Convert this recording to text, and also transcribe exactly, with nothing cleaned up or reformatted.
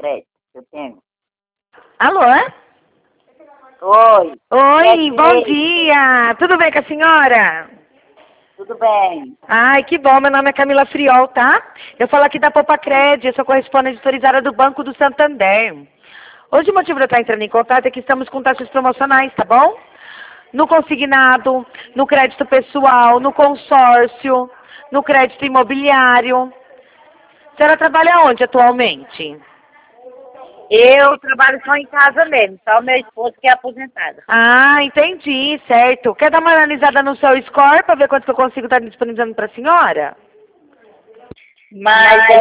crédito. Eu tenho. Alô? Oi. Oi, É bom que- dia. Tudo bem com a senhora? Tudo bem. Ai, que bom. Meu nome é Camila Friol, tá? Eu falo aqui da Popacred, eu sou correspondente autorizada do Banco do Santander. Hoje o motivo de eu estar entrando em contato é que estamos com taxas promocionais, tá bom? No consignado, no crédito pessoal, no consórcio, no crédito imobiliário. A senhora trabalha onde atualmente? Eu trabalho só em casa mesmo, só o meu esposo que é aposentado. Ah, entendi, certo. Quer dar uma analisada no seu score para ver quanto que eu consigo estar disponibilizando para a senhora? Mas